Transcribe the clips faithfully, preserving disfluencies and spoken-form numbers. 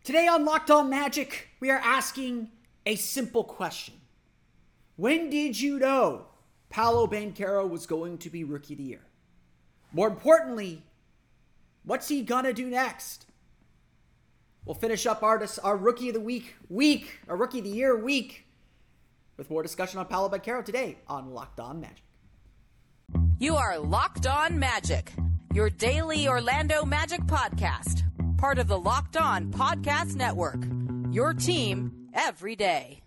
Today on Locked On Magic, we are asking a simple question. When did you know Paolo Banchero was going to be Rookie of the Year? More importantly, what's he gonna do next? We'll finish up our, our Rookie of the Week week, our Rookie of the Year week, with more discussion on Paolo Banchero today on Locked On Magic. You are Locked On Magic, your daily Orlando Magic podcast. Part of the Locked On Podcast Network, your team every day.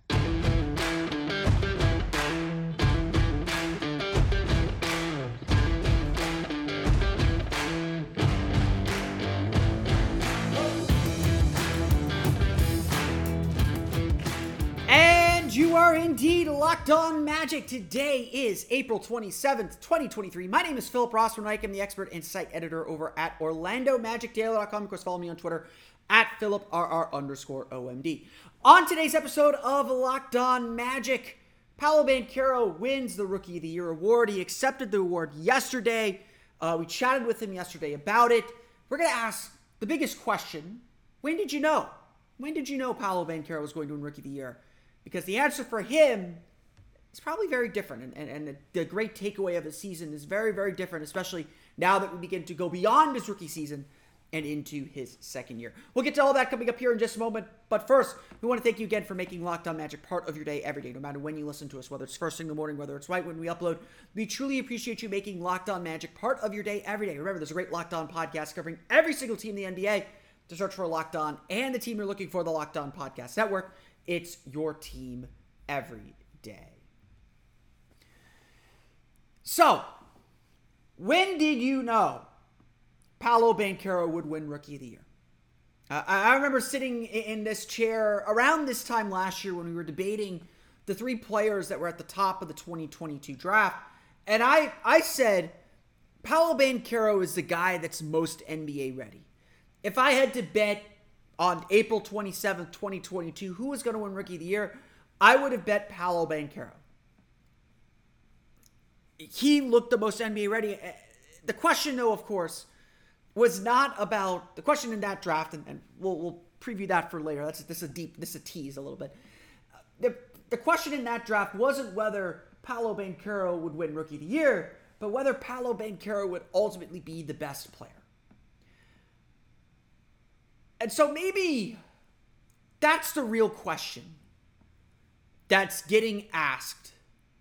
And you are indeed Locked On Magic. Today is April twenty-seventh, twenty twenty-three. My name is Philip Rossman-Reich. I'm the expert and site editor over at Orlando Magic Daily dot com. Of course, follow me on Twitter at PhilipRR underscore OMD. On today's episode of Locked On Magic, Paolo Banchero wins the Rookie of the Year award. He accepted the award yesterday. Uh, we chatted with him yesterday about it. We're going to ask the biggest question. When did you know? When did you know Paolo Banchero was going to win Rookie of the Year? Because the answer for him is probably very different. And, and, and the, the great takeaway of his season is very, very different, especially now that we begin to go beyond his rookie season and into his second year. We'll get to all that coming up here in just a moment. But first, we want to thank you again for making Locked On Magic part of your day every day, no matter when you listen to us, whether it's first thing in the morning, whether it's right when we upload. We truly appreciate you making Locked On Magic part of your day every day. Remember, there's a great Locked On podcast covering every single team in the N B A. To search for Locked On and the team you're looking for, the Locked On Podcast Network. It's your team every day. So, when did you know Paolo Banchero would win Rookie of the Year? Uh, I remember sitting in this chair around this time last year when we were debating the three players that were at the top of the twenty twenty-two draft. And I, I said, Paolo Banchero is the guy that's most N B A ready. If I had to bet on April twenty-seventh, twenty twenty-two, who was going to win Rookie of the Year, I would have bet Paolo Banchero. He looked the most N B A ready. The question, though, of course, was not about the question in that draft, and, and we'll, we'll preview that for later. That's this is a deep, this is a tease a little bit. The, the question in that draft wasn't whether Paolo Banchero would win Rookie of the Year, but whether Paolo Banchero would ultimately be the best player. And so maybe that's the real question that's getting asked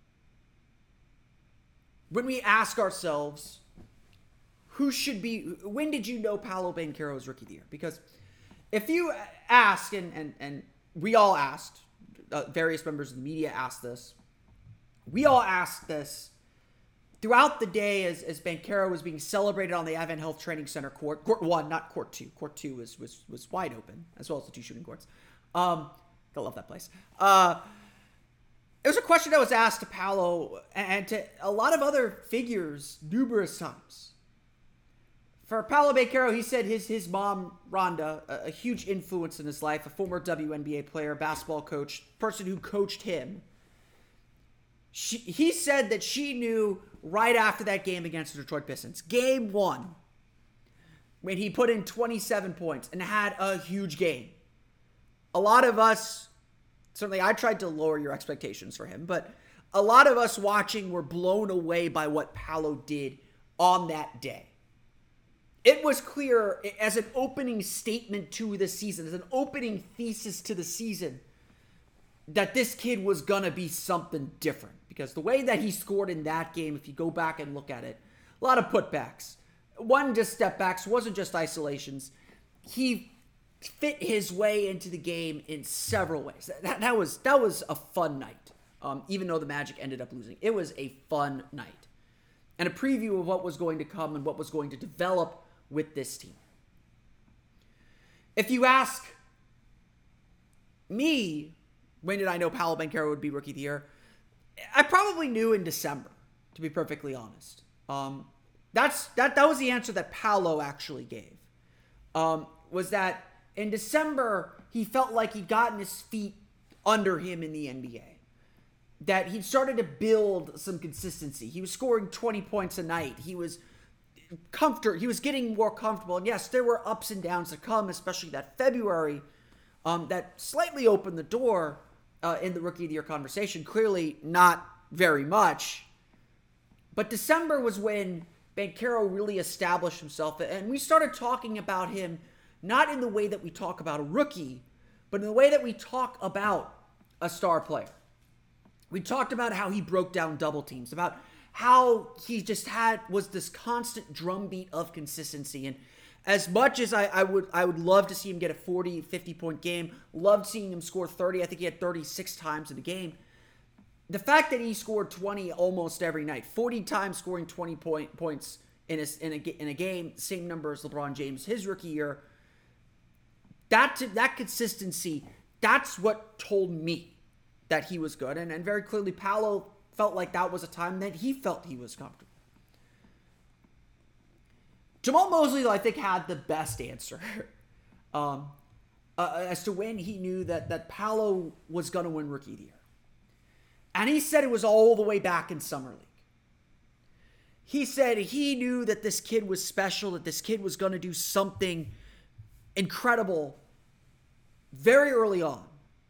when we ask ourselves, who should be, when did you know Paolo Banchero was Rookie of the Year? Because if you ask, and, and, and we all asked, uh, various members of the media asked this, we all asked this throughout the day as, as Banchero was being celebrated on the Advent Health Training Center court, court one, not court two. Court two was was was wide open, as well as the two shooting courts. Um, I love that place. Uh, it was a question that was asked to Paolo and to a lot of other figures numerous times. For Paolo Banchero, he said his his mom, Rhonda, a, a huge influence in his life, a former W N B A player, basketball coach, person who coached him. She, he said that she knew right after that game against the Detroit Pistons, game one, when he put in twenty-seven points and had a huge game. A lot of us, certainly I tried to lower your expectations for him, but a lot of us watching were blown away by what Paolo did on that day. It was clear as an opening statement to the season, as an opening thesis to the season, that this kid was going to be something different. Because the way that he scored in that game, if you go back and look at it, a lot of putbacks. One just step backs, wasn't just isolations. He fit his way into the game in several ways. That, that was that was a fun night, um, even though the Magic ended up losing. It was a fun night. And a preview of what was going to come and what was going to develop with this team. If you ask me, when did I know Paolo Banchero would be Rookie of the Year? I probably knew in December, to be perfectly honest. Um, that's that. That was the answer that Paolo actually gave. Um, was that in December he felt like he'd gotten his feet under him in the N B A. That he'd started to build some consistency. He was scoring twenty points a night. He was comfortable. He was getting more comfortable. And yes, there were ups and downs to come, especially that February um, that slightly opened the door uh, in the Rookie of the Year conversation. Clearly not very much. But December was when Banchero really established himself, and we started talking about him not in the way that we talk about a rookie, but in the way that we talk about a star player. We talked about how he broke down double teams, about how he just had was this constant drumbeat of consistency. And as much as I, I would I would love to see him get a forty, fifty point game, loved seeing him score thirty. I think he had thirty-six times in the game. The fact that he scored twenty almost every night, forty times scoring twenty point, points in a, in, a, in a game, same number as LeBron James, his rookie year, that, that consistency, that's what told me that he was good. And, and very clearly, Paolo felt like that was a time that he felt he was comfortable. Jamahl Mosley, though, I think, had the best answer um, uh, as to when he knew that, that Paolo was going to win Rookie of the Year. And he said it was all the way back in Summer League. He said he knew that this kid was special, that this kid was going to do something incredible very early on.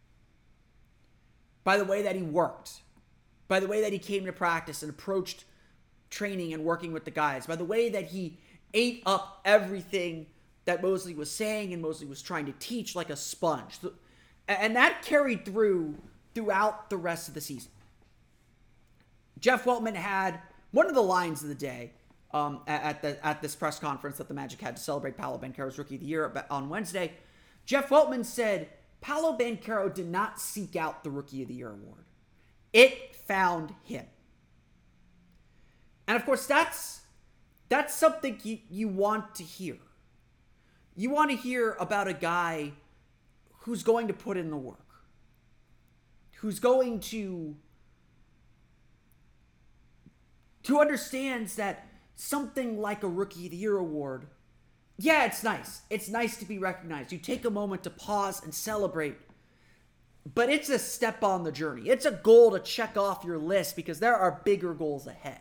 By the way that he worked, by the way that he came to practice and approached training and working with the guys, by the way that he ate up everything that Mosley was saying and Mosley was trying to teach like a sponge. And that carried through throughout the rest of the season. Jeff Weltman had one of the lines of the day um, at the at this press conference that the Magic had to celebrate Paolo Banchero's Rookie of the Year on Wednesday. Jeff Weltman said, Paolo Banchero did not seek out the Rookie of the Year award. It found him. And of course, that's that's something you, you want to hear. You want to hear about a guy who's going to put in the work, who's going to, who understands that something like a Rookie of the Year award, yeah, it's nice. It's nice to be recognized. You take a moment to pause and celebrate, but it's a step on the journey. It's a goal to check off your list because there are bigger goals ahead.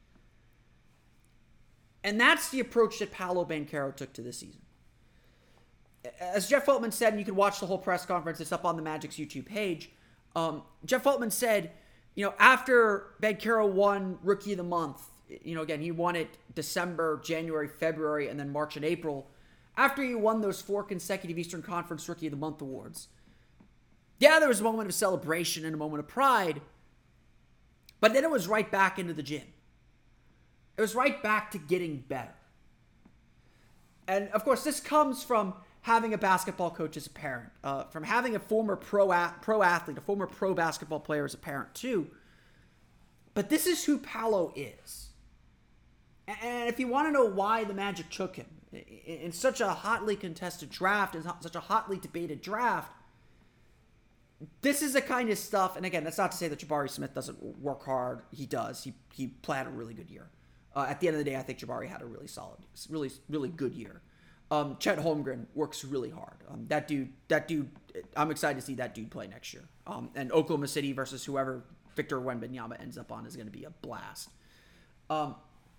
And that's the approach that Paolo Banchero took to this season. As Jeff Weltman said, and you can watch the whole press conference, it's up on the Magic's YouTube page. Um, Jeff Weltman said, you know, after Banchero won Rookie of the Month, you know, again, he won it December, January, February, and then March and April. After he won those four consecutive Eastern Conference Rookie of the Month awards, yeah, there was a moment of celebration and a moment of pride, but then it was right back into the gym. It was right back to getting better. And, of course, this comes from having a basketball coach as a parent, uh, from having a former pro, a- pro athlete, a former pro basketball player as a parent, too. But this is who Paolo is. And if you want to know why the Magic took him in such a hotly contested draft, in such a hotly debated draft, this is the kind of stuff, and again, that's not to say that Jabari Smith doesn't work hard. He does. He he played a really good year. Uh, at the end of the day, I think Jabari had a really solid, really, really good year. Um, Chet Holmgren works really hard. Um, that dude, that dude, I'm excited to see that dude play next year. Um, and Oklahoma City versus whoever Victor Wembanyama ends up on is going to be a blast. Um,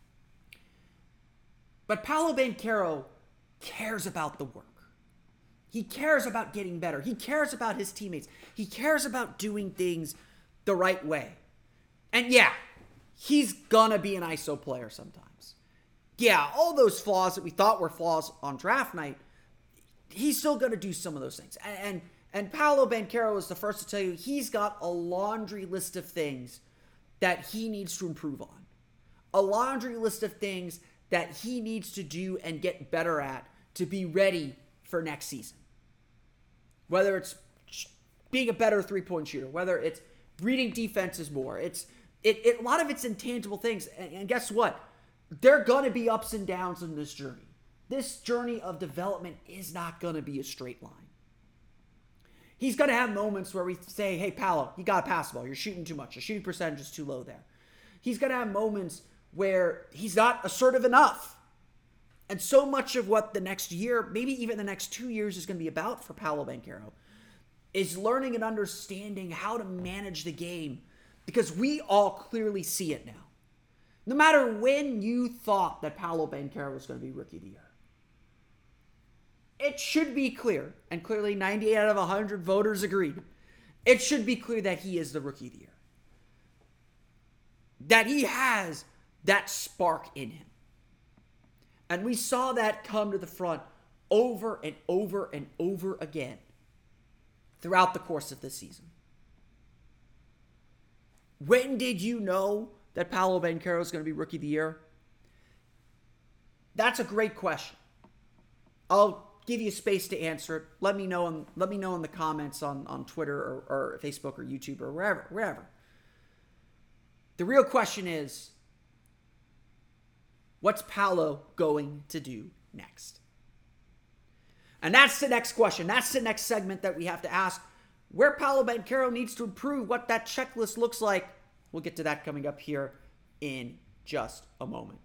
but Paolo Banchero cares about the work. He cares about getting better. He cares about his teammates. He cares about doing things the right way. And yeah, he's gonna be an I S O player sometimes. Yeah, all those flaws that we thought were flaws on draft night, he's still gonna do some of those things. And and, and Paolo Banchero is the first to tell you he's got a laundry list of things that he needs to improve on. A laundry list of things that he needs to do and get better at to be ready for next season. Whether it's being a better three-point shooter, whether it's reading defenses more, it's it, it a lot of it's intangible things. And, and guess what? There are going to be ups and downs in this journey. This journey of development is not going to be a straight line. He's going to have moments where we say, hey, Paolo, you got to pass the ball. You're shooting too much. Your shooting percentage is too low there. He's going to have moments where he's not assertive enough. And so much of what the next year, maybe even the next two years is going to be about for Paolo Banchero is learning and understanding how to manage the game because we all clearly see it now. No matter when you thought that Paolo Banchero was going to be Rookie of the Year. it should be clear, and clearly ninety-eight out of one hundred voters agreed, it should be clear that he is the Rookie of the Year. That he has that spark in him. And we saw that come to the front over and over and over again throughout the course of this season. When did you know that Paolo Banchero is going to be Rookie of the Year? That's a great question. I'll give you space to answer it. Let me know in, let me know in the comments on, on Twitter or, or Facebook or YouTube or wherever, wherever. The real question is, what's Paolo going to do next? And that's the next question. That's the next segment that we have to ask. Where Paolo Banchero needs to improve, what that checklist looks like. We'll get to that coming up here in just a moment.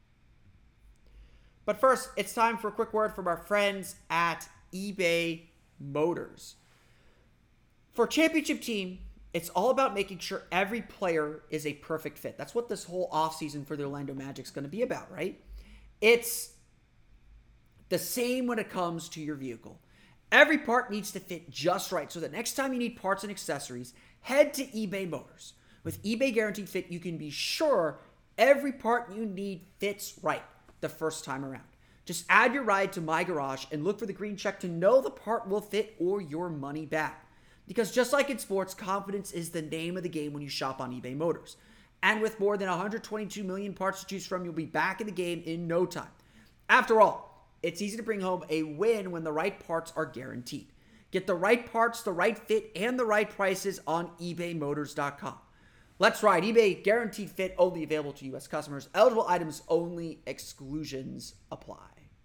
But first, it's time for a quick word from our friends at eBay Motors. For a championship team, it's all about making sure every player is a perfect fit. That's what this whole offseason for the Orlando Magic is going to be about, right? It's the same when it comes to your vehicle. Every part needs to fit just right, so that next time you need parts and accessories, head to eBay Motors. With eBay Guaranteed Fit, you can be sure every part you need fits right the first time around. Just add your ride to My Garage and look for the green check to know the part will fit or your money back. Because just like in sports, confidence is the name of the game when you shop on eBay Motors. And with more than one hundred twenty-two million parts to choose from, you'll be back in the game in no time. After all, it's easy to bring home a win when the right parts are guaranteed. Get the right parts, the right fit, and the right prices on ebay motors dot com. Let's ride. eBay Guaranteed Fit, only available to U S customers. Eligible items only. Exclusions apply.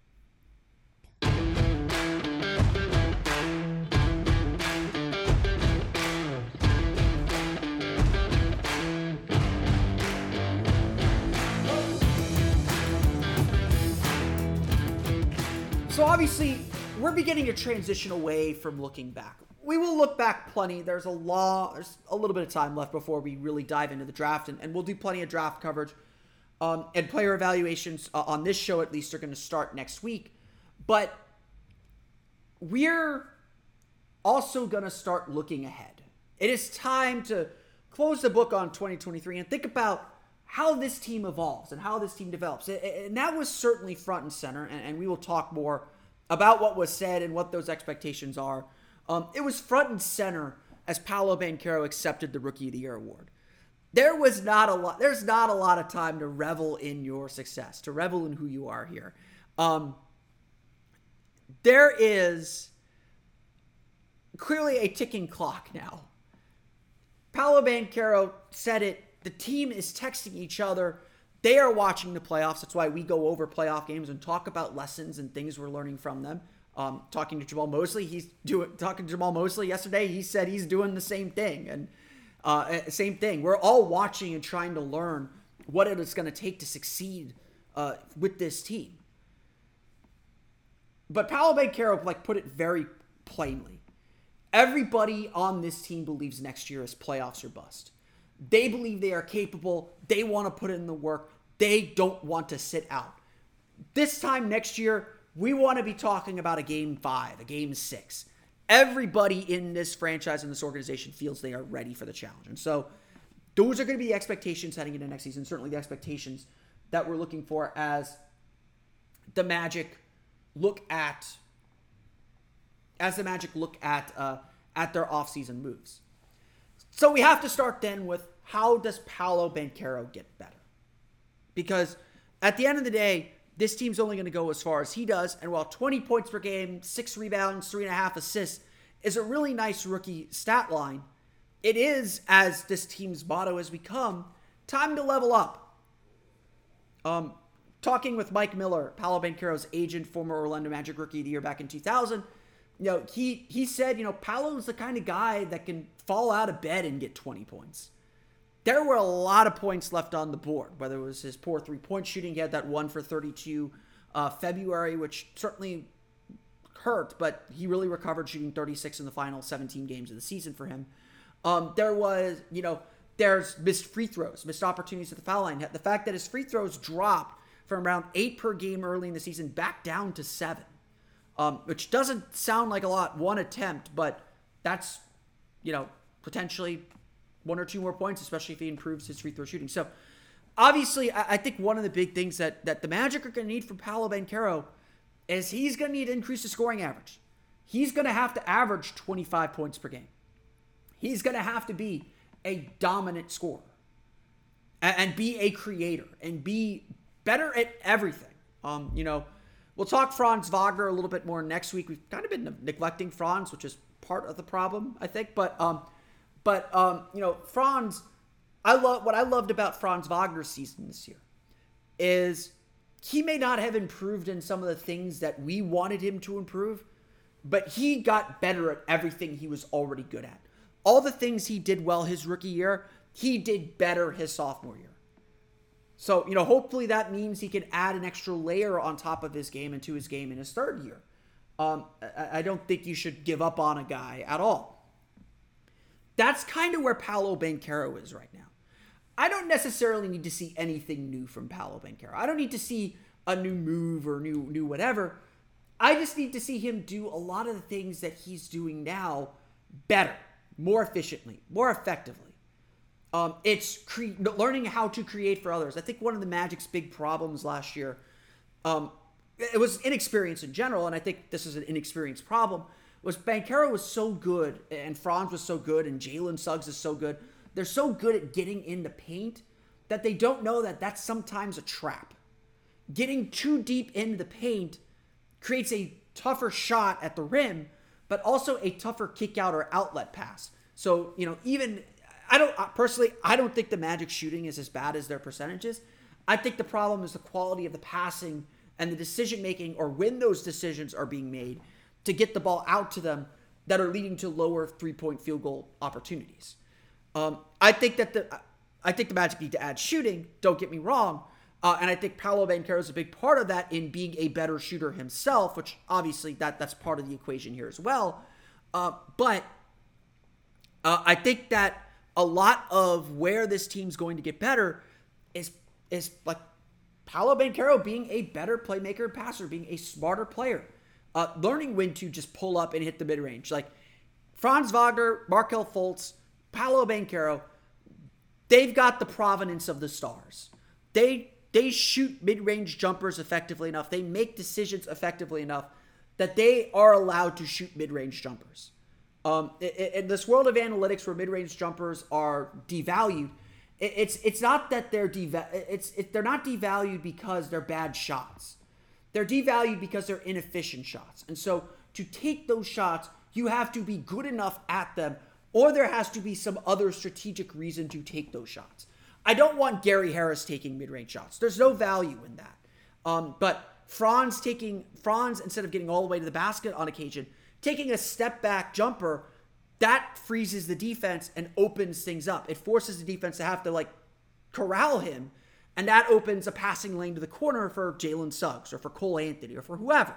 So obviously, we're beginning to transition away from looking back. We will look back plenty. There's a law, there's a little bit of time left before we really dive into the draft, and, and we'll do plenty of draft coverage. Um, and player evaluations uh, on this show, at least, are going to start next week. But we're also going to start looking ahead. It is time to close the book on twenty twenty-three and think about how this team evolves and how this team develops. And that was certainly front and center, and we will talk more about what was said and what those expectations are. Um, it was front and center as Paolo Banchero accepted the Rookie of the Year award. There was not a lot, there's not a lot of time to revel in your success, to revel in who you are here. Um, there is clearly a ticking clock now. Paolo Banchero said it. The team is texting each other. They are watching the playoffs. That's why we go over playoff games and talk about lessons and things we're learning from them. Um, talking to Jamal Mosley, he's doing talking to Jamal Mosley yesterday. He said he's doing the same thing, and uh, same thing. We're all watching and trying to learn what it is going to take to succeed uh, with this team. But Paolo Banchero like put it very plainly. Everybody on this team believes next year is playoffs or bust. They believe they are capable. They want to put in the work. They don't want to sit out. This time next year, we want to be talking about a game five, a game six. Everybody in this franchise and this organization feels they are ready for the challenge. And so those are going to be the expectations heading into next season. Certainly the expectations that we're looking for as the Magic look at, as the Magic look at, uh, at their offseason moves. So we have to start then with, how does Paolo Banchero get better? Because at the end of the day, this team's only going to go as far as he does. And while twenty points per game, six rebounds, three and a half assists is a really nice rookie stat line, it is, as this team's motto has become, time to level up. Um, talking with Mike Miller, Paolo Banchero's agent, former Orlando Magic Rookie of the Year back in two thousand, you know, he he said, you know, Paolo's the kind of guy that can fall out of bed and get twenty points. There were a lot of points left on the board, whether it was his poor three-point shooting. He had that one for thirty-two uh, February, which certainly hurt, but he really recovered, shooting thirty-six in the final seventeen games of the season for him. Um, there was, you know, there's missed free throws, missed opportunities at the foul line. The fact that his free throws dropped from around eight per game early in the season back down to seven. um, which doesn't sound like a lot, one attempt, but that's, you know, potentially one or two more points, especially if he improves his free throw shooting. So obviously, I, I think one of the big things that, that the Magic are going to need from Paolo Banchero is he's going to need to increase the scoring average. He's going to have to average twenty-five points per game. He's going to have to be a dominant scorer and, and be a creator and be better at everything. Um, you know, we'll talk Franz Wagner a little bit more next week. We've kind of been neglecting Franz, which is part of the problem, I think. But, um, but um, you know, Franz, I love what I loved about Franz Wagner's season this year is he may not have improved in some of the things that we wanted him to improve, but he got better at everything he was already good at. All the things he did well his rookie year, he did better his sophomore year. So, you know, hopefully that means he can add an extra layer on top of his game into his game in his third year. Um, I, I don't think you should give up on a guy at all. That's kind of where Paolo Banchero is right now. I don't necessarily need to see anything new from Paolo Banchero. I don't need to see a new move or new new whatever. I just need to see him do a lot of the things that he's doing now better, more efficiently, more effectively. Um, it's cre- learning how to create for others. I think one of the Magic's big problems last year, um, it was inexperience in general, and I think this is an inexperienced problem, was Banchero was so good, and Franz was so good, and Jalen Suggs is so good. They're so good at getting in the paint that they don't know that that's sometimes a trap. Getting too deep into the paint creates a tougher shot at the rim, but also a tougher kick out or outlet pass. So, you know, even, I don't, personally, I don't think the Magic shooting is as bad as their percentages. I think the problem is the quality of the passing and the decision making, or when those decisions are being made to get the ball out to them that are leading to lower three-point field goal opportunities. Um, I think that the, I think the Magic need to add shooting, don't get me wrong. Uh, and I think Paolo Banchero is a big part of that in being a better shooter himself, which obviously that, that's part of the equation here as well. Uh, but uh, I think that a lot of where this team's going to get better is, is like Paolo Banchero being a better playmaker and passer, being a smarter player, uh, learning when to just pull up and hit the mid-range. Like Franz Wagner, Markelle Fultz, Paolo Banchero, they've got the provenance of the stars. They They shoot mid-range jumpers effectively enough. They make decisions effectively enough that they are allowed to shoot mid-range jumpers. Um, in this world of analytics where mid-range jumpers are devalued, it's it's not that they're deva- it's it, they're not devalued because they're bad shots. They're devalued because they're inefficient shots. And so to take those shots, you have to be good enough at them, or there has to be some other strategic reason to take those shots. I don't want Gary Harris taking mid-range shots. There's no value in that. Um, but Franz taking, Franz, instead of getting all the way to the basket on occasion, taking a step-back jumper, that freezes the defense and opens things up. It forces the defense to have to, like, corral him, and that opens a passing lane to the corner for Jalen Suggs or for Cole Anthony or for whoever.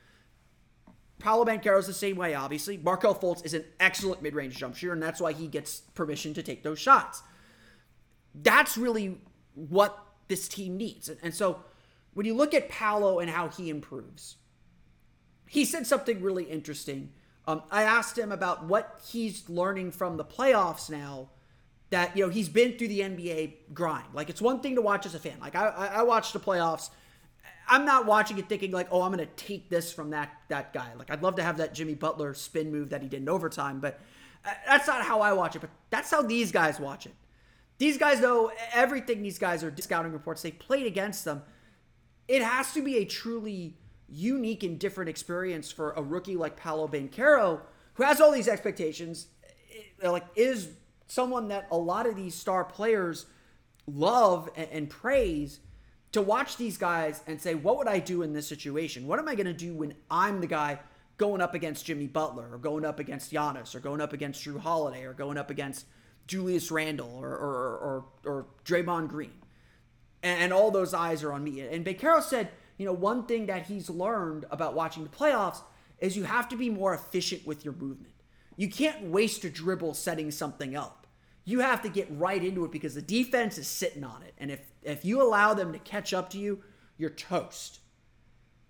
Paolo Banchero is the same way, obviously. Markelle Fultz is an excellent mid-range jump shooter, and that's why he gets permission to take those shots. That's really what this team needs. And, and so when you look at Paolo and how he improves, he said something really interesting. Um, I asked him about what he's learning from the playoffs now that, you know, he's been through the N B A grind. Like, it's one thing to watch as a fan. Like, I, I, I watched the playoffs. I'm not watching it thinking like, oh, I'm going to take this from that, that guy. Like, I'd love to have that Jimmy Butler spin move that he did in overtime, but that's not how I watch it. But that's how these guys watch it. These guys know everything. These guys are scouting reports. They played against them. It has to be a truly unique and different experience for a rookie like Paolo Banchero, who has all these expectations, like is someone that a lot of these star players love and, and praise, to watch these guys and say, what would I do in this situation? What am I going to do when I'm the guy going up against Jimmy Butler or going up against Giannis or going up against Jrue Holiday or going up against Julius Randle or or or, or Draymond Green, and, and all those eyes are on me. And Banchero said, you know, one thing that he's learned about watching the playoffs is you have to be more efficient with your movement. You can't waste a dribble setting something up. You have to get right into it because the defense is sitting on it, and if if you allow them to catch up to you, you're toast.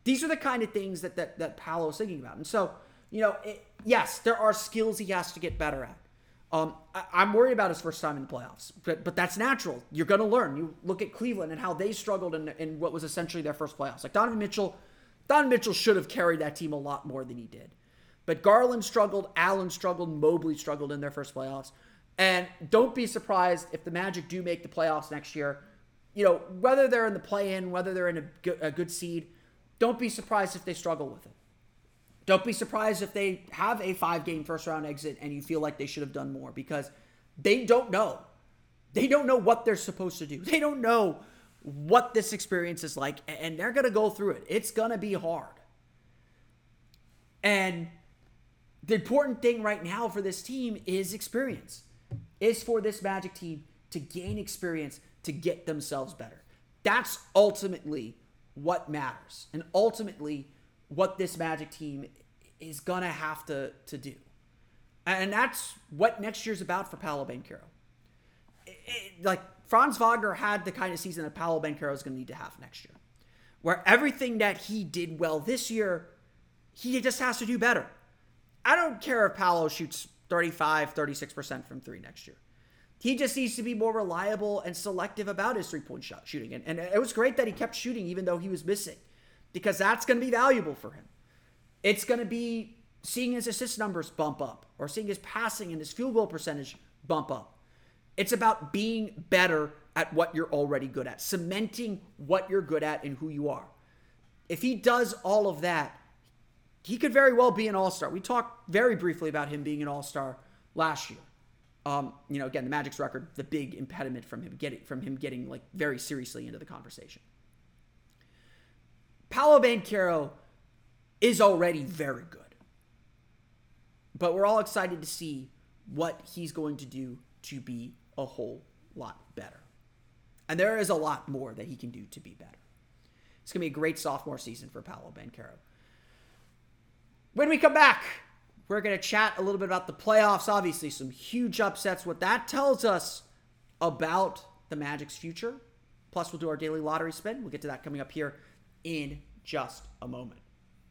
These are the kind of things that that, that Paolo's thinking about. And so, you know, it, yes, there are skills he has to get better at. Um, I, I'm worried about his first time in the playoffs, but but that's natural. You're going to learn. You look at Cleveland and how they struggled in, in what was essentially their first playoffs. Like Donovan Mitchell, Donovan Mitchell should have carried that team a lot more than he did. But Garland struggled, Allen struggled, Mobley struggled in their first playoffs. And don't be surprised if the Magic do make the playoffs next year. You know, whether they're in the play-in, whether they're in a good, a good seed, don't be surprised if they struggle with it. Don't be surprised if they have a five-game first-round exit and you feel like they should have done more, because they don't know. They don't know what they're supposed to do. They don't know what this experience is like, and they're going to go through it. It's going to be hard. And the important thing right now for this team is experience. Is for this Magic team to gain experience to get themselves better. That's ultimately what matters. And ultimately what this Magic team is going to have to, to do. And that's what next year's about for Paolo Banchero. It, it, like, Franz Wagner had the kind of season that Paolo Banchero is going to need to have next year, where everything that he did well this year, he just has to do better. I don't care if Paolo shoots thirty-five, thirty-six percent from three next year. He just needs to be more reliable and selective about his three-point shot shooting. And, and it was great that he kept shooting even though he was missing, because that's going to be valuable for him. It's going to be seeing his assist numbers bump up, or seeing his passing and his field goal percentage bump up. It's about being better at what you're already good at, cementing what you're good at and who you are. If he does all of that, he could very well be an all-star. We talked very briefly about him being an all-star last year. Um, you know, again, the Magic's record, the big impediment from him getting from him getting like very seriously into the conversation. Paolo Banchero is already very good, but we're all excited to see what he's going to do to be a whole lot better. And there is a lot more that he can do to be better. It's going to be a great sophomore season for Paolo Banchero. When we come back, we're going to chat a little bit about the playoffs. Obviously, some huge upsets. What that tells us about the Magic's future. Plus, we'll do our daily lottery spin. We'll get to that coming up here in just a moment.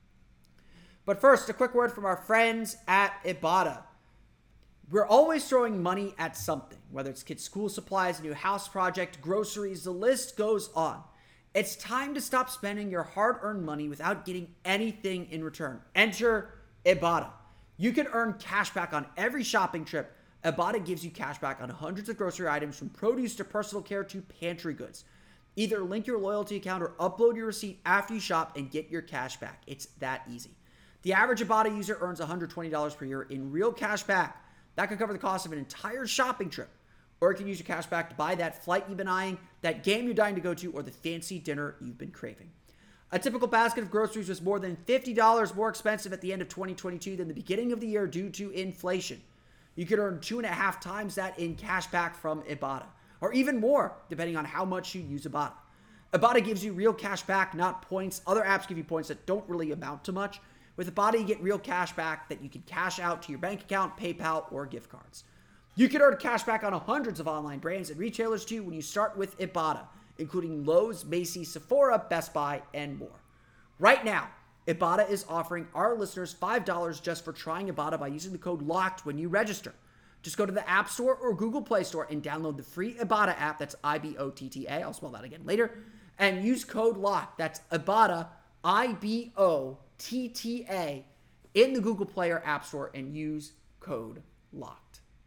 But first, a quick word from our friends at Ibotta. We're always throwing money at something, whether it's kids' school supplies, a new house project, groceries, the list goes on. It's time to stop spending your hard-earned money without getting anything in return. Enter Ibotta. You can earn cash back on every shopping trip. Ibotta gives you cash back on hundreds of grocery items, from produce to personal care to pantry goods. Either link your loyalty account or upload your receipt after you shop and get your cash back. It's that easy. The average Ibotta user earns one hundred twenty dollars per year in real cash back. That could cover the cost of an entire shopping trip. Or you can use your cash back to buy that flight you've been eyeing, that game you're dying to go to, or the fancy dinner you've been craving. A typical basket of groceries was more than fifty dollars more expensive at the end of twenty twenty-two than the beginning of the year due to inflation. You could earn two and a half times that in cash back from Ibotta, or even more, depending on how much you use Ibotta. Ibotta gives you real cash back, not points. Other apps give you points that don't really amount to much. With Ibotta, you get real cash back that you can cash out to your bank account, PayPal, or gift cards. You can earn cash back on hundreds of online brands and retailers too when you start with Ibotta, including Lowe's, Macy's, Sephora, Best Buy, and more. Right now, Ibotta is offering our listeners five dollars just for trying Ibotta by using the code LOCKED when you register. Just go to the App Store or Google Play Store and download the free Ibotta app. That's I B O T T A. I'll spell that again later. And use code LOCKED. That's Ibotta, I B O T T A, in the Google Play or App Store, and use code LOCKED.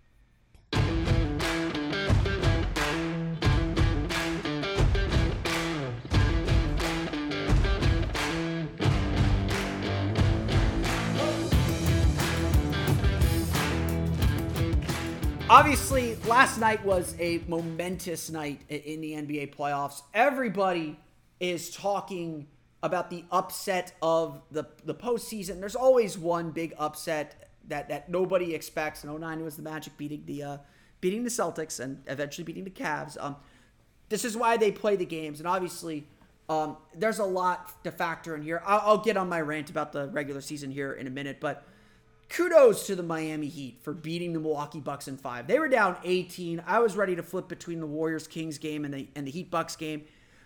Obviously, last night was a momentous night in the N B A playoffs. Everybody is talking about the upset of the, the postseason. There's always one big upset that, that nobody expects. In oh nine, it was the Magic beating the uh, beating the Celtics and eventually beating the Cavs. Um, this is why they play the games. And obviously, um, there's a lot to factor in here. I'll, I'll get on my rant about the regular season here in a minute, but kudos to the Miami Heat for beating the Milwaukee Bucks in five. They were down eighteen. I was ready to flip between the Warriors-Kings game and the, and the Heat-Bucks game.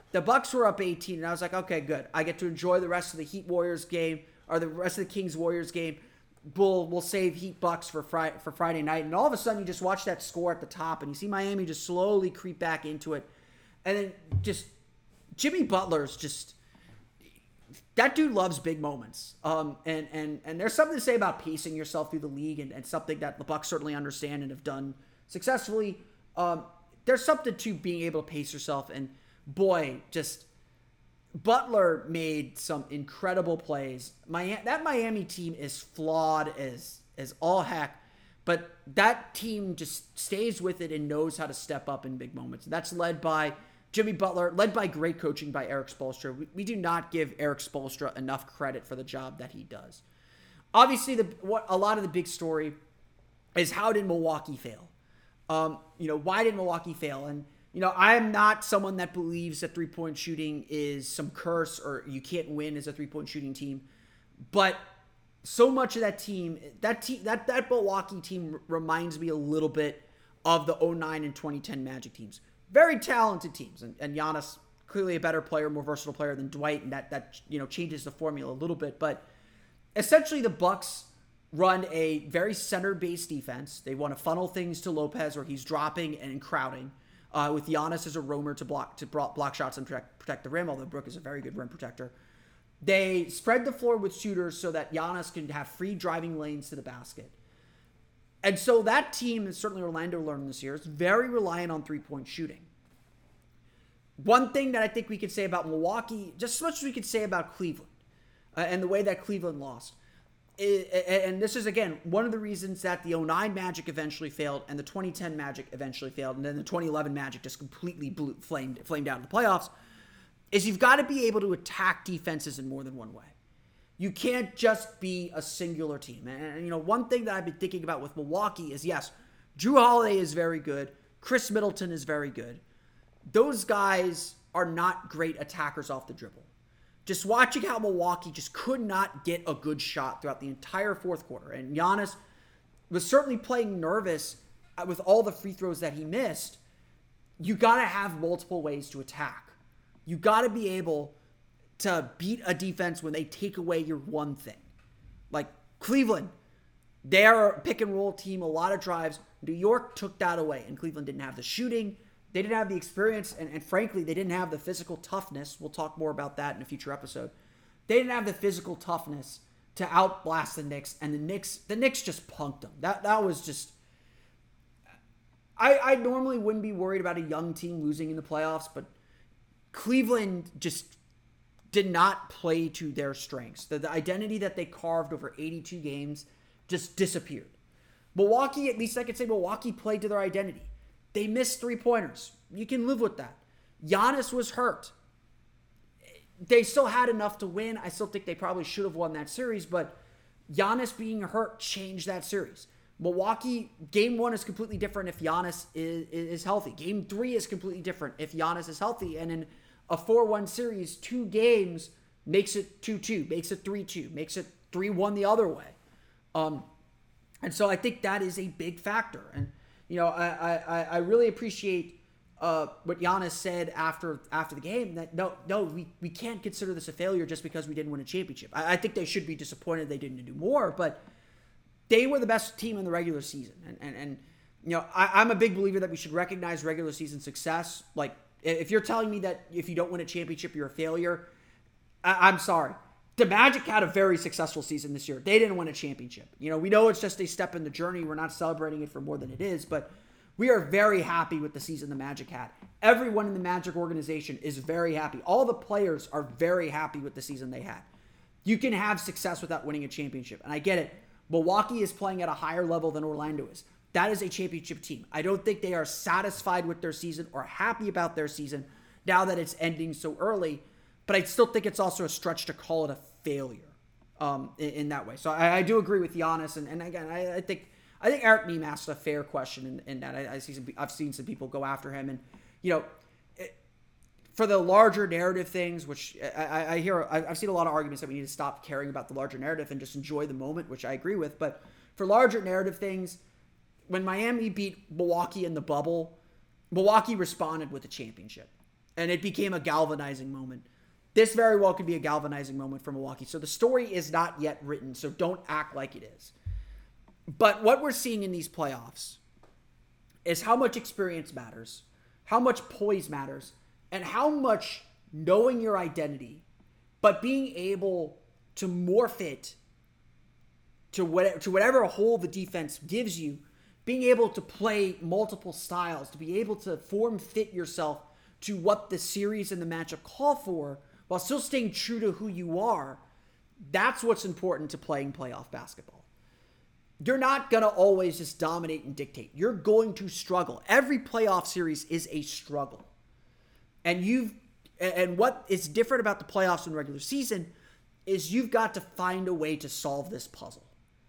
the Bucks were up eighteen, and I was like, okay, good. I get to enjoy the rest of the Heat Warriors game, or the rest of the Kings Warriors game. We'll, we'll save Heat Bucks for Friday, for Friday night. And all of a sudden, you just watch that score at the top, and you see Miami just slowly creep back into it. And then just Jimmy Butler's just... That dude loves big moments. Um, and, and, and there's something to say about pacing yourself through the league, and, and something that the Bucks certainly understand and have done successfully. Um, there's something to being able to pace yourself. And boy, just... Butler made some incredible plays. Miami, that Miami team is flawed as as all heck, but that team just stays with it and knows how to step up in big moments. That's led by Jimmy Butler, led by great coaching by Erik Spoelstra. We, we do not give Erik Spoelstra enough credit for the job that he does. Obviously, the what a lot of the big story is, how did Milwaukee fail? Um, you know, why did Milwaukee fail? And you know, I'm not someone that believes that three-point shooting is some curse or you can't win as a three-point shooting team. But so much of that team, that team, that, that Milwaukee team reminds me a little bit of the oh nine and twenty ten Magic teams. Very talented teams. And, and Giannis, clearly a better player, more versatile player than Dwight. And that, that, you know, changes the formula a little bit. But essentially the Bucks run a very center-based defense. They want to funnel things to Lopez where he's dropping and crowding. Uh, with Giannis as a roamer to block to block shots and protect, protect the rim, although Brook is a very good rim protector. They spread the floor with shooters so that Giannis can have free driving lanes to the basket. And so that team, and certainly Orlando learned this year, is very reliant on three-point shooting. One thing that I think we could say about Milwaukee, just as much as we could say about Cleveland, uh, and the way that Cleveland lost, and this is, again, one of the reasons that the oh nine Magic eventually failed and the twenty ten Magic eventually failed, and then the twenty eleven Magic just completely blew, flamed, flamed out in the playoffs, is you've got to be able to attack defenses in more than one way. You can't just be a singular team. And, and you know, one thing that I've been thinking about with Milwaukee is, yes, Jrue Holiday is very good. Chris Middleton is very good. Those guys are not great attackers off the dribble. Just watching how Milwaukee just could not get a good shot throughout the entire fourth quarter. And Giannis was certainly playing nervous with all the free throws that he missed. You got to have multiple ways to attack. You got to be able to beat a defense when they take away your one thing. Like Cleveland, they're a pick and roll team, a lot of drives. New York took that away, and Cleveland didn't have the shooting. They didn't have the experience, and, and frankly, they didn't have the physical toughness. We'll talk more about that in a future episode. They didn't have the physical toughness to outblast the Knicks, and the Knicks, the Knicks just punked them. That that was just. I I normally wouldn't be worried about a young team losing in the playoffs, but Cleveland just did not play to their strengths. The, the identity that they carved over eighty-two games just disappeared. Milwaukee, at least I could say Milwaukee played to their identity. They missed three-pointers. You can live with that. Giannis was hurt. They still had enough to win. I still think they probably should have won that series, but Giannis being hurt changed that series. Milwaukee, game one is completely different if Giannis is, is healthy. Game three is completely different if Giannis is healthy. And in a four one series, two games makes it two two, makes it three two, makes it three one the other way. Um, and so I think that is a big factor. And You know, I I, I really appreciate uh, what Giannis said after after the game, that no, no, we, we can't consider this a failure just because we didn't win a championship. I, I think they should be disappointed they didn't do more, but they were the best team in the regular season. And, and, and you know, I, I'm a big believer that we should recognize regular season success. Like, if you're telling me that if you don't win a championship, you're a failure, I, I'm sorry. The Magic had a very successful season this year. They didn't win a championship. You know, we know it's just a step in the journey. We're not celebrating it for more than it is, but we are very happy with the season the Magic had. Everyone in the Magic organization is very happy. All the players are very happy with the season they had. You can have success without winning a championship. And I get it. Milwaukee is playing at a higher level than Orlando is. That is a championship team. I don't think they are satisfied with their season or happy about their season now that it's ending so early. But I still think it's also a stretch to call it a failure um, in, in that way. So I, I do agree with Giannis. And, and again, I, I think I think Eric Neem asked a fair question in, in that. I, I see some, I've seen some people go after him. And, you know, it, for the larger narrative things, which I, I hear, I've seen a lot of arguments that we need to stop caring about the larger narrative and just enjoy the moment, which I agree with. But for larger narrative things, when Miami beat Milwaukee in the bubble, Milwaukee responded with a championship. and it became a galvanizing moment. This very well could be a galvanizing moment for Milwaukee. So the story is not yet written, so don't act like it is. But what we're seeing in these playoffs is how much experience matters, how much poise matters, and how much knowing your identity, but being able to morph it to whatever, to whatever hole the defense gives you, being able to play multiple styles, to be able to form fit yourself to what the series and the matchup call for, while still staying true to who you are, that's what's important to playing playoff basketball. You're not going to always just dominate and dictate. You're going to struggle. Every playoff series is a struggle. And you've and what is different about the playoffs and regular season is you've got to find a way to solve this puzzle.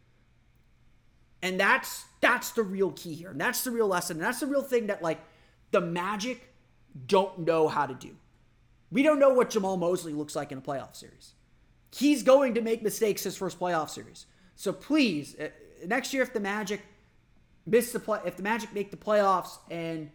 And that's that's the real key here. And that's the real lesson. And that's the real thing that, like, the Magic don't know how to do. We don't know what Jamal Mosley looks like in a playoff series. He's going to make mistakes his first playoff series. So please, next year, if the Magic miss the play, if the Magic make the playoffs and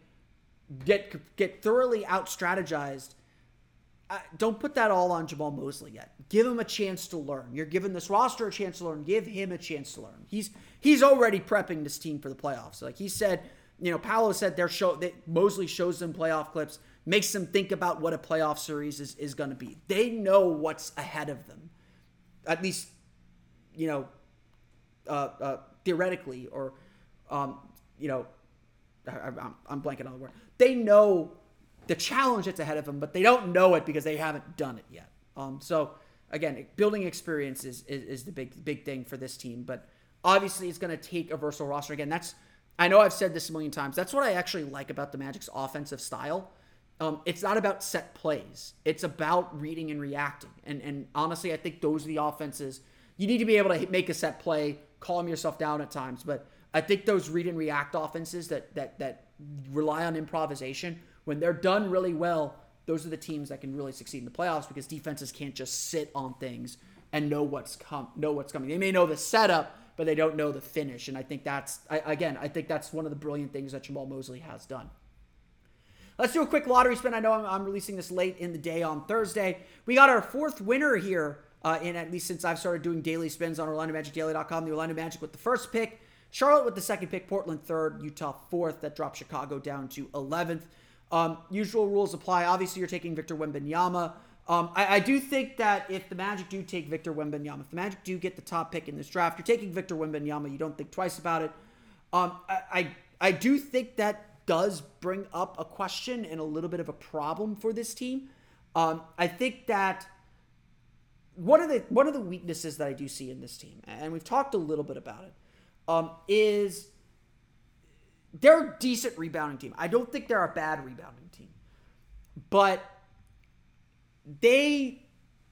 get get thoroughly out strategized, uh, don't put that all on Jamal Mosley yet. Give him a chance to learn. You're giving this roster a chance to learn. Give him a chance to learn. He's he's already prepping this team for the playoffs. Like he said, you know, Paolo said their show that Mosley shows them playoff clips, makes them think about what a playoff series is, is going to be. They know what's ahead of them, at least, you know, uh, uh, theoretically, or, um, you know, I, I'm, I'm blanking on the word. They know the challenge that's ahead of them, but they don't know it because they haven't done it yet. Um, so again, building experience is, is, is the big, big thing for this team, but obviously it's going to take a versatile roster. Again, that's, I know I've said this a million times. That's what I actually like about the Magic's offensive style. Um, it's not about set plays. It's about reading and reacting. And and honestly, I think those are the offenses. You need to be able to make a set play, calm yourself down at times. But I think those read and react offenses that that that rely on improvisation, when they're done really well, those are the teams that can really succeed in the playoffs, because defenses can't just sit on things and know what's com- know what's coming. They may know the setup, but they don't know the finish. And I think that's, I, again, I think that's one of the brilliant things that Jamal Mosley has done. Let's do a quick lottery spin. I know I'm, I'm releasing this late in the day on Thursday. We got our fourth winner here, uh, in at least since I've started doing daily spins on Orlando Magic Daily dot com. The Orlando Magic with the first pick, Charlotte with the second pick, Portland third, Utah fourth. That dropped Chicago down to eleventh. Um, usual rules apply. Obviously, you're taking Victor Wembanyama. Um, I, I do think that if the Magic do take Victor Wembanyama, if the Magic do get the top pick in this draft, you're taking Victor Wembanyama. You don't think twice about it. Um, I, I I do think that does bring up a question and a little bit of a problem for this team. Um, I think that one of the one of the weaknesses that I do see in this team, and we've talked a little bit about it, um, is they're a decent rebounding team. I don't think they're a bad rebounding team, but they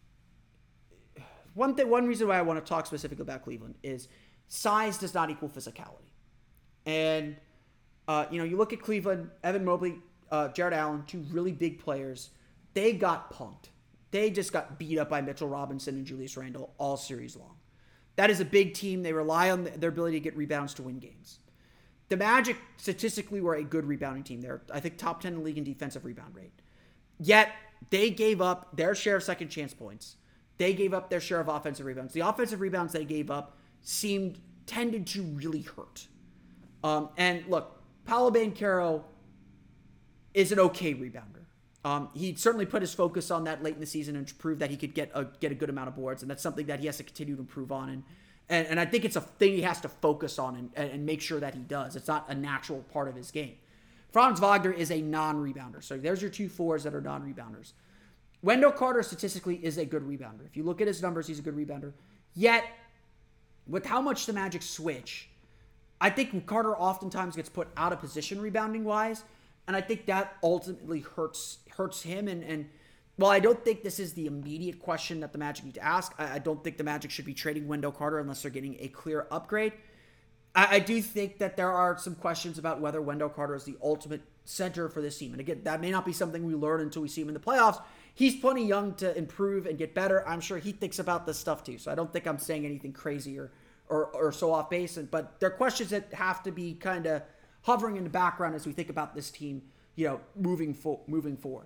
one thing one reason why I want to talk specifically about Cleveland is size does not equal physicality. And Uh, you know, you look at Cleveland, Evan Mobley, uh, Jared Allen, two really big players. They got punked. They just got beat up by Mitchell Robinson and Julius Randle all series long. That is a big team. They rely on their ability to get rebounds to win games. The Magic statistically were a good rebounding team. They're, I think, top ten in the league in defensive rebound rate. Yet, they gave up their share of second chance points. They gave up their share of offensive rebounds. The offensive rebounds they gave up seemed, tended to really hurt. Um, and look, Paolo Banchero is an okay rebounder. Um, he certainly put his focus on that late in the season and proved that he could get a get a good amount of boards, and that's something that he has to continue to improve on. And and, and I think it's a thing he has to focus on and, and make sure that he does. It's not a natural part of his game. Franz Wagner is a non-rebounder. So there's your two fours that are non-rebounders. Wendell Carter statistically is a good rebounder. If you look at his numbers, he's a good rebounder. Yet, with how much the Magic switch, I think Carter oftentimes gets put out of position rebounding-wise, and I think that ultimately hurts hurts him. And, and while I don't think this is the immediate question that the Magic need to ask, I, I don't think the Magic should be trading Wendell Carter unless they're getting a clear upgrade. I, I do think that there are some questions about whether Wendell Carter is the ultimate center for this team. And again, that may not be something we learn until we see him in the playoffs. He's plenty young to improve and get better. I'm sure he thinks about this stuff too, so I don't think I'm saying anything crazy or Or, or so off base, but they're questions that have to be kind of hovering in the background as we think about this team, you know, moving fo- moving forward.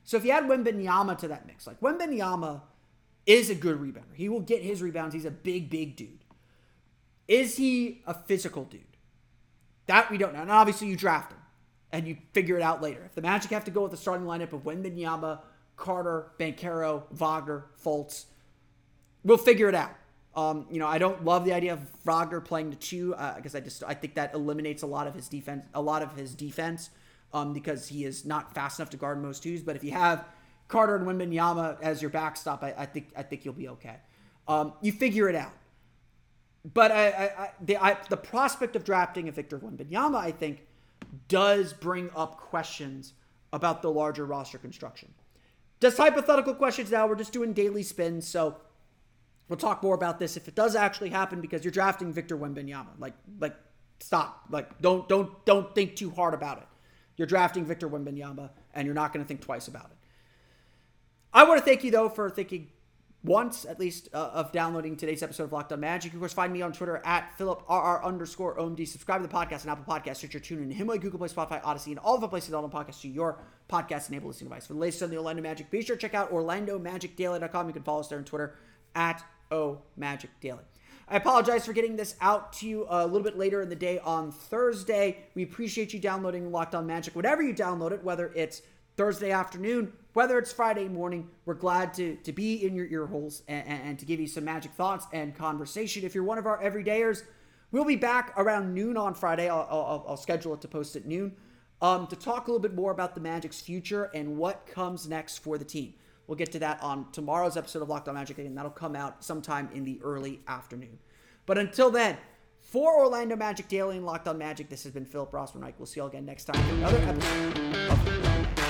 So if you add Wembanyama to that mix, like Wembanyama is a good rebounder. He will get his rebounds. He's a big, big dude. Is he a physical dude? That we don't know. And obviously you draft him and you figure it out later. If the Magic have to go with the starting lineup of Wembanyama, Carter, Banchero, Wagner, Fultz, we'll figure it out. Um, you know, I don't love the idea of Wagner playing the two uh, because I just I think that eliminates a lot of his defense, a lot of his defense, um, because he is not fast enough to guard most twos. But if you have Carter and Wembanyama as your backstop, I, I think I think you'll be okay. Um, you figure it out. But I, I, I, the, I, the prospect of drafting a Victor Wembanyama, I think, does bring up questions about the larger roster construction. Just hypothetical questions now. We're just doing daily spins, so we'll talk more about this if it does actually happen because you're drafting Victor Wembanyama. Like, like, stop. Like, don't, don't, don't think too hard about it. You're drafting Victor Wembanyama, and you're not going to think twice about it. I want to thank you, though, for thinking once, at least, uh, of downloading today's episode of Locked On Magic. You can, of course, find me on Twitter at PhilipRR underscore OMD. Subscribe to the podcast on Apple Podcasts, Stitcher, TuneIn, Himalaya, Google Play, Spotify, Odyssey, and all of the places on the podcast to your podcast-enabled listening device. For the latest on the Orlando Magic, be sure to check out Orlando Magic Daily dot com. You can follow us there on Twitter at O Magic Daily. I apologize for getting this out to you a little bit later in the day on Thursday. We appreciate you downloading Locked On Magic. Whatever you download it, whether it's Thursday afternoon, whether it's Friday morning, we're glad to, to be in your ear holes and, and to give you some Magic thoughts and conversation. If you're one of our everydayers, we'll be back around noon on Friday. I'll, I'll, I'll schedule it to post at noon um, to talk a little bit more about the Magic's future and what comes next for the team. We'll get to that on tomorrow's episode of Locked On Magic, and that'll come out sometime in the early afternoon. But until then, for Orlando Magic Daily and Locked On Magic, this has been Philip Rossman-Reich. We'll see you all again next time for another episode of Locked On Magic.